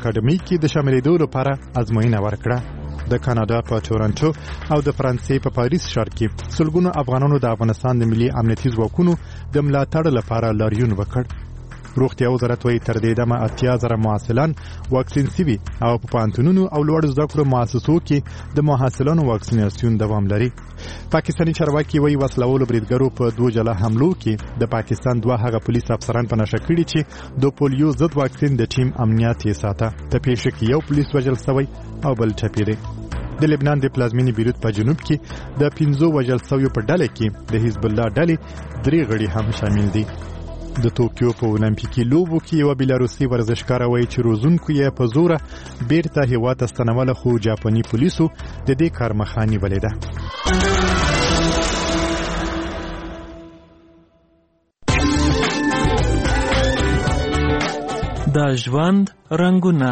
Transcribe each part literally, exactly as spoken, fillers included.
اکاډمي کې د شاملېدو لپاره ازموینه ورکړه. د کاناډا په تورنټو او د فرانسې په پاریس ښار کې سلګونو افغانانو د افغانستان د ملي امنیتي ځواکونو د ملاتړ لپاره لاریون وکړ. روغتیا وزارت وايي تر دې دمه اتیا زره محصلان واکسین شوي او په پوهنتونونو او لوړ زده کړو مؤسسو کې د محصلانو واکسیناسیون دوام لري. پاکستاني چارواکي وايي وسلوالو بریدګرو په دوه جلا حملو کې د پاکستان دوه هغه پولیس افسران په نشه کړي چې د پولیو ضد واکسین د ټیم امنیت یې ساته. په پیښه کې یو پولیس وژل شوی او بل ټپي دی. د لبنان د پلازمینې بیروت په جنوب کې د پنځو وژل شویو په ډله کې د حزب الله ډلې درې غړي هم شامل دي. د توکیو په اولمپیکي لوبو کې یو بیلاروسي ورزشکار وایي چې روزونکو یې په زوره بیرته هیواد ته ستنوله خو جاپاني پولیسو د دې کار مخه نیولې ده. د ژوند رنګونه.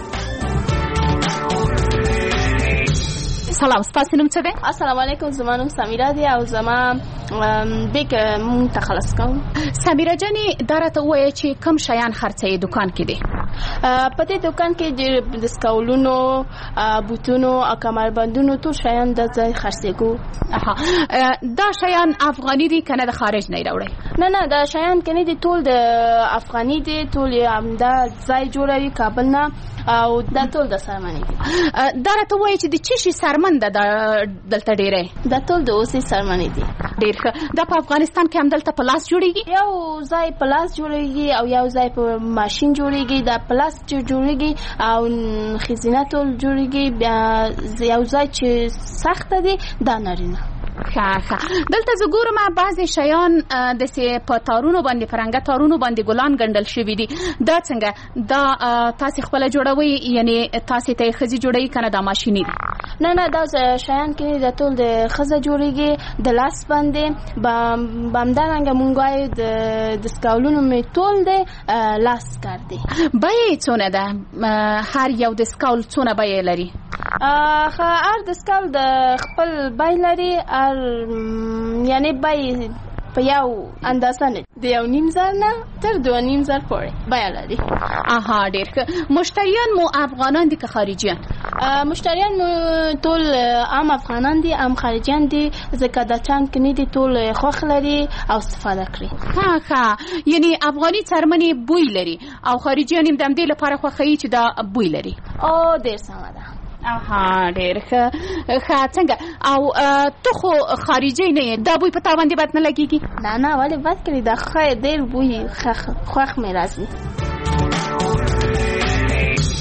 سلام، ستاسو نوم څه دی؟ السلام علیکم، زما نوم سمیرا دی او زما بیک مون تخلص کوم. سمیرا جانې دا راته ووایه چې کوم شیان خرڅوي دکان کې دي؟ په دې دکان کې د سکاولونو، بوتونو او کمربندونو ټول شیان د ځای خرڅېږو. دا شیان افغاني دي که نه د خارج نه یې راوړی؟ نه نه، دا شیان که نه دي ټول د افغاني دي، ټول یې همدا ځای جوړوي کابل نه او دا ټول د سرمنې دي. دا راته ووایه چې د څه شي سرمن ده دلته ډېری؟ دا ټول د اوسې سرمنې دي. ډېر ښه. دا په افغانستان کې هم دلته په لاس جوړېږي؟ یو ځای په لاس جوړېږي او یو ځای په ماشین جوړېږي. دا په لاس جوړېږي او خزینه ټول جوړېږي. بیا یو ځای چې سخته دي دا نارینه. ښه ښه. دلته زه ګورم بعضې شیان داسې په تارونو باندې، په رنګه تارونو باندې ګلان ګنډل شوي دي. دا څنګه؟ دا تاسې خپله جوړوئ؟ یعنې تاسې ته یې ښځې جوړوي که نه دا ماشیني دي؟ نه نه، دا شیان کې دا ټول د ښځه جوړېږي د لاس باندې. همدارنګه مونږ وایو د سکاولونو مې ټول دی لاس کار دی. بیه یې څونه ده؟ هر یو د سکاول څونه بیه لري؟ هر د سکاول د خپل بیه لري. یعنی بیه په یو اندازه نه، د یو نیم زر نه تر دوه نیم زر پورې بیه لري. آها، ډېر ښه. مشتریان مو افغانان دي که خارجیان؟ مشتریان مو ټول عام افغانان دي، عام خارجیان دي، ځکه دا چند کني دي ټول خوښ لري او استفاده کړي. ښه ښه. یعنی افغاني څرمنې بوی لري او خارجیان هم د همدې لپاره خوښوي چې دا بوی لري. او ډېر سمه ده. آها، ډېر ښه. ښه، څنګه؟ او ته خو خارجي نه یې، دا بوی په تا باندې بد نه لګېږي؟ نه نه، ولې بد کړي؟ دا ښه ډېر بوی خوښ مې راځي.